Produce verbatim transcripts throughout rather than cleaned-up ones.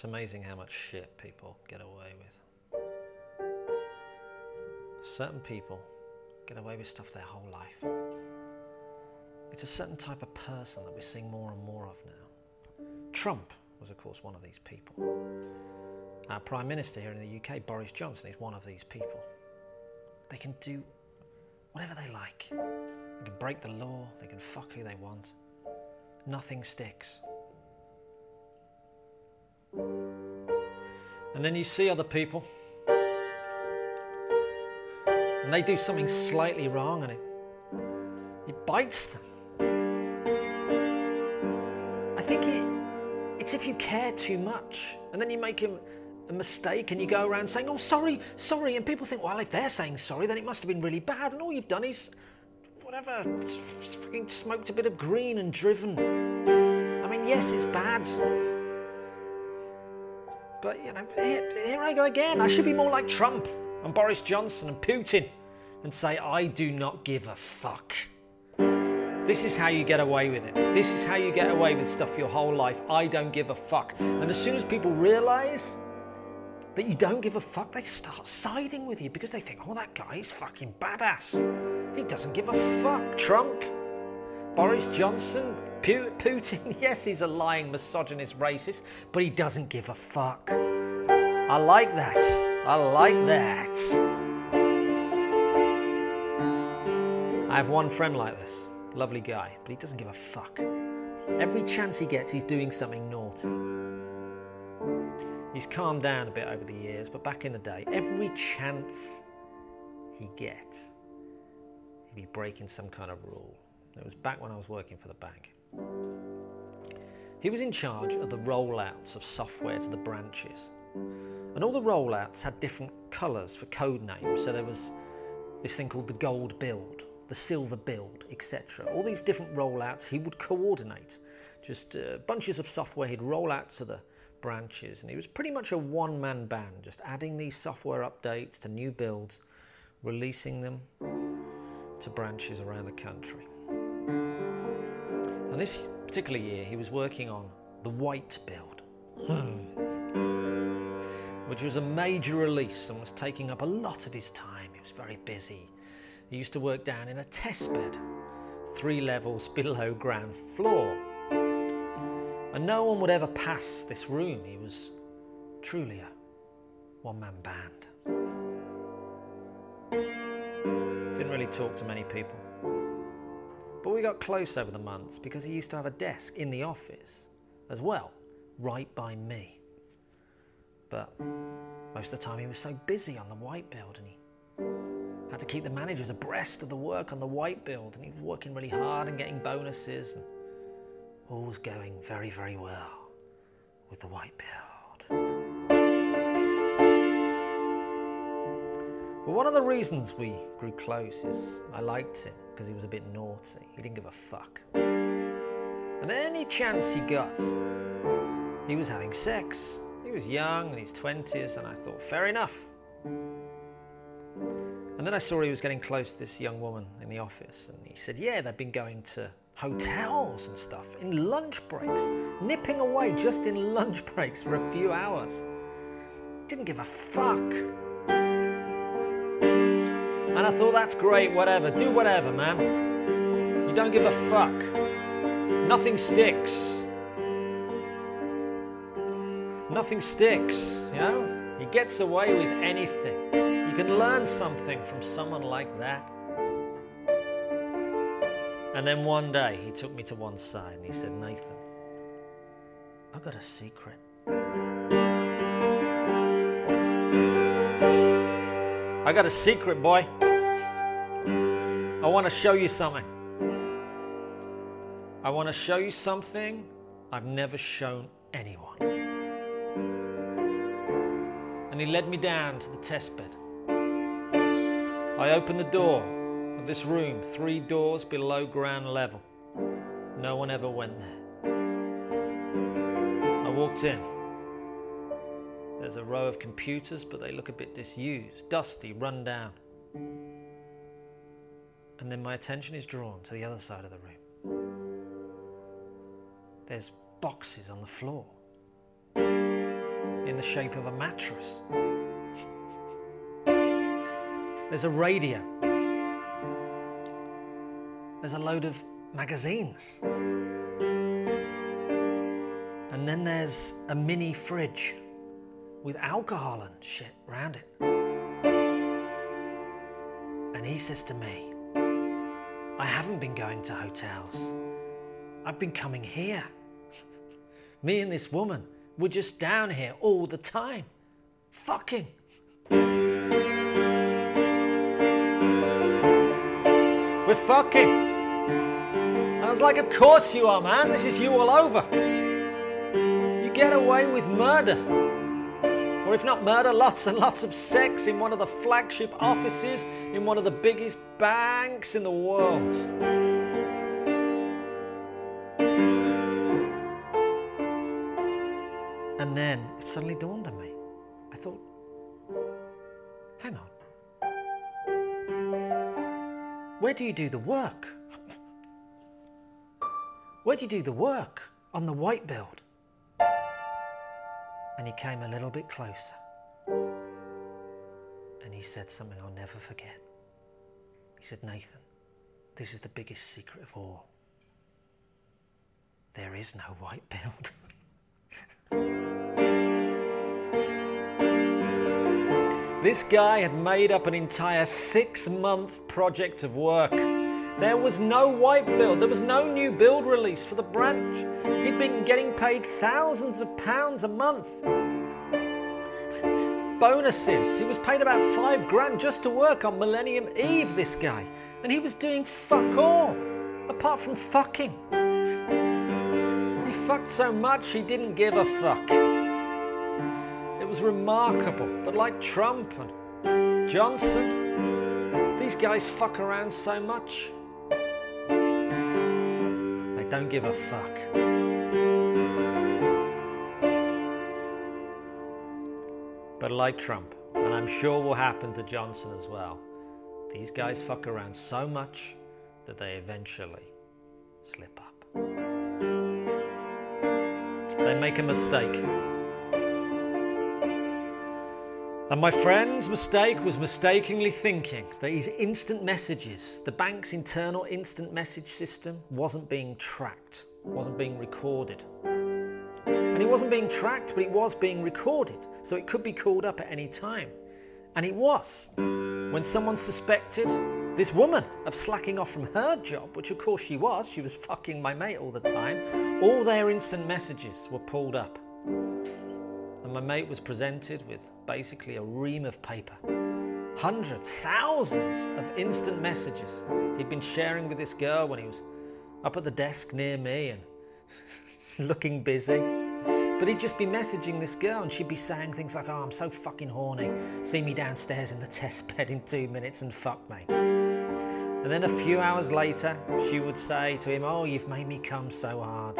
It's amazing how much shit people get away with. Certain people get away with stuff their whole life. It's a certain type of person that we're seeing more and more of now. Trump was, of course, one of these people. Our Prime Minister here in the U K, Boris Johnson, is one of these people. They can do whatever they like. They can break the law, they can fuck who they want. Nothing sticks. And then you see other people, and they do something slightly wrong, and it, it bites them. I think it, it's if you care too much, and then you make a, a mistake, and you go around saying, oh, sorry, sorry, and people think, well, if they're saying sorry, then it must have been really bad, and all you've done is, whatever, fucking smoked a bit of green and driven. I mean, yes, it's bad. But, you know, here, here I go again. I should be more like Trump and Boris Johnson and Putin and say, I do not give a fuck. This is how you get away with it. This is how you get away with stuff your whole life. I don't give a fuck. And as soon as people realise that you don't give a fuck, they start siding with you because they think, oh, that guy is fucking badass. He doesn't give a fuck. Trump, Boris Johnson, Putin, yes, he's a lying, misogynist, racist, but he doesn't give a fuck. I like that. I like that. I have one friend like this, lovely guy, but he doesn't give a fuck. Every chance he gets, he's doing something naughty. He's calmed down a bit over the years, but back in the day, every chance he gets, he'd be breaking some kind of rule. It was back when I was working for the bank. He was in charge of the rollouts of software to the branches. And all the rollouts had different colours for code names. So there was this thing called the gold build, the silver build, et cetera. All these different rollouts he would coordinate. Just uh, bunches of software he'd roll out to the branches. And he was pretty much a one-man band, just adding these software updates to new builds, releasing them to branches around the country. And this particular year, he was working on the white build, which was a major release and was taking up a lot of his time. He was very busy. He used to work down in a test bed, three levels below ground floor. And no one would ever pass this room. He was truly a one-man band. Didn't really talk to many people. But we got close over the months because he used to have a desk in the office as well, right by me. But most of the time he was so busy on the white build, and he had to keep the managers abreast of the work on the white build, and he was working really hard and getting bonuses, and all was going very, very well with the white build. But one of the reasons we grew close is I liked him because he was a bit naughty. He didn't give a fuck. And any chance he got, he was having sex. He was young, in his twenties, and I thought, fair enough. And then I saw he was getting close to this young woman in the office, and he said, yeah, they've been going to hotels and stuff in lunch breaks, nipping away just in lunch breaks for a few hours. Didn't give a fuck. And I thought, that's great, whatever, do whatever, man. You don't give a fuck. Nothing sticks. Nothing sticks, you know? He gets away with anything. You can learn something from someone like that. And then one day, he took me to one side and he said, Nathan, I've got a secret. I got a secret, boy. I want to show you something. I want to show you something I've never shown anyone. And he led me down to the test bed. I opened the door of this room, three doors below ground level. No one ever went there. I walked in. There's a row of computers, but they look a bit disused, dusty, run down. And then my attention is drawn to the other side of the room. There's boxes on the floor. in the shape of a mattress. There's a radio. There's a load of magazines. And then there's a mini fridge with alcohol and shit around it. And he says to me, I haven't been going to hotels. I've been coming here. Me and this woman, we're just down here all the time. Fucking. We're fucking. And I was like, of course you are, man. This is you all over. You get away with murder. Or if not murder, lots and lots of sex in one of the flagship offices in one of the biggest banks in the world. And then it suddenly dawned on me. I thought, hang on. Where do you do the work? Where do you do the work? On the white build. And he came a little bit closer. And he said something I'll never forget. He said, Nathan, this is the biggest secret of all. There is no white build. This guy had made up an entire six-month project of work. There was no white build. There was no new build release for the branch. He'd been getting paid thousands of pounds a month. Bonuses. He was paid about five grand just to work on Millennium Eve, this guy. And he was doing fuck all, apart from fucking. He fucked so much he didn't give a fuck. It was remarkable, but like Trump and Johnson, these guys fuck around so much. They don't give a fuck. But like Trump, and I'm sure will happen to Johnson as well, these guys fuck around so much that they eventually slip up. They make a mistake. And my friend's mistake was mistakenly thinking that his instant messages, the bank's internal instant message system, wasn't being tracked, wasn't being recorded. And it wasn't being tracked, but it was being recorded, so it could be called up at any time. And it was. When someone suspected this woman of slacking off from her job, which of course she was, she was fucking my mate all the time, all their instant messages were pulled up. And my mate was presented with basically a ream of paper. Hundreds, thousands of instant messages he'd been sharing with this girl when he was up at the desk near me and looking busy. But he'd just be messaging this girl and she'd be saying things like, oh, I'm so fucking horny. See me downstairs in the test bed in two minutes and fuck me. And then a few hours later, she would say to him, oh, you've made me come so hard.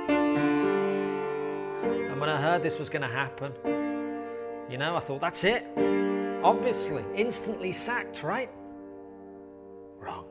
And when I heard this was going to happen, you know, I thought, that's it. Obviously, instantly sacked, right? Wrong.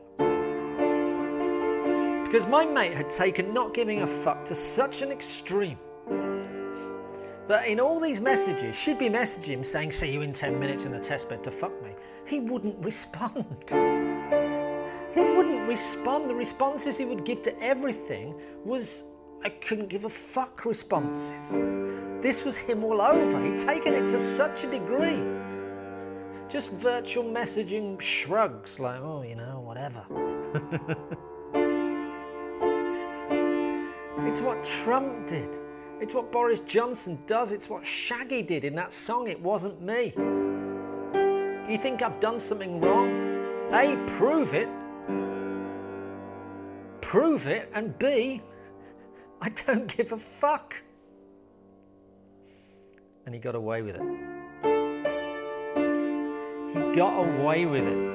Because my mate had taken not giving a fuck to such an extreme that in all these messages, she'd be messaging him saying, see you in ten minutes in the test bed to fuck me. He wouldn't respond. He wouldn't respond. The responses he would give to everything was, I couldn't give a fuck responses. This was him all over. He'd taken it to such a degree. Just virtual messaging shrugs like, oh, you know, whatever. It's what Trump did. It's what Boris Johnson does. It's what Shaggy did in that song, It Wasn't Me. You think I've done something wrong? A, prove it. Prove it. And B, I don't give a fuck. And he got away with it. He got away with it.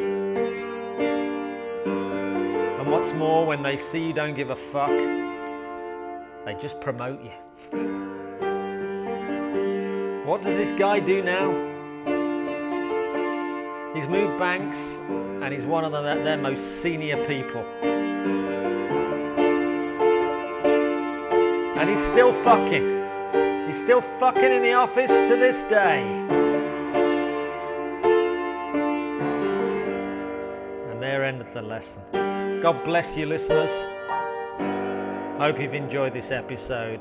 And what's more, when they see you don't give a fuck, they just promote you. What does this guy do now? He's moved banks and he's one of the, their most senior people. And he's still fucking. He's still fucking in the office to this day. And there endeth the lesson. God bless you, listeners. Hope you've enjoyed this episode.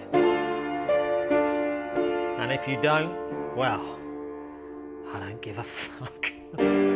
And if you don't, well, I don't give a fuck.